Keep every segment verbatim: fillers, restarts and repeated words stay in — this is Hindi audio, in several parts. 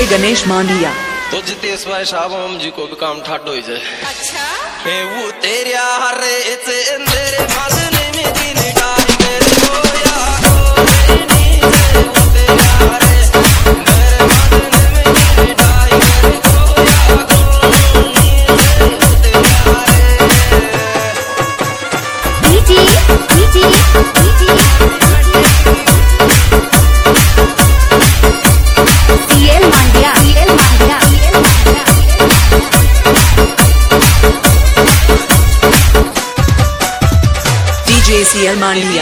गणेश मांडिया। तो जितेश भाई साहब हम जी को भी काम ठाट हो जाए। अच्छा हे वो तेरे हरे से तेरे मालने में दिन टाइगर होया हो नी से वो तेरे हरे मेरे मालने में दिन टाइगर होया हो नी से वो तेरे हरे। DG DG DG CL Mandia CL Mandia CL Mandia DJ CL Mandia.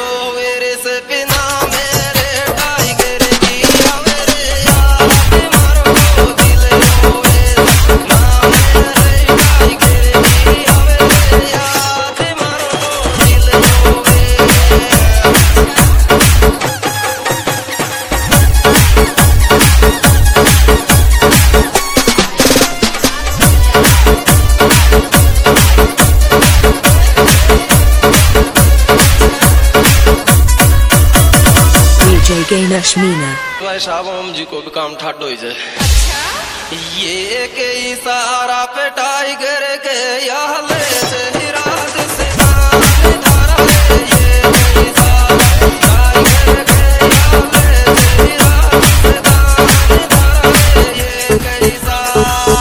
Ganesh Meena भाई साहब हम जी को भी काम ठाट हो जाए। अच्छा ये के इशारा पे टाइगर के याले से हिराद से नाम धारा ले ये के इशारा टाइगर के याले से हिराद से नाम धारा ले ये के इशारा।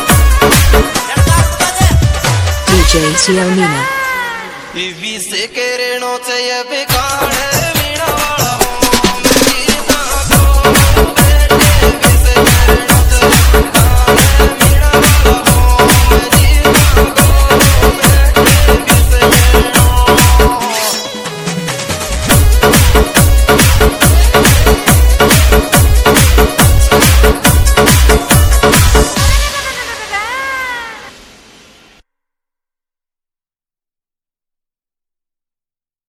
सीएल मीना विसे के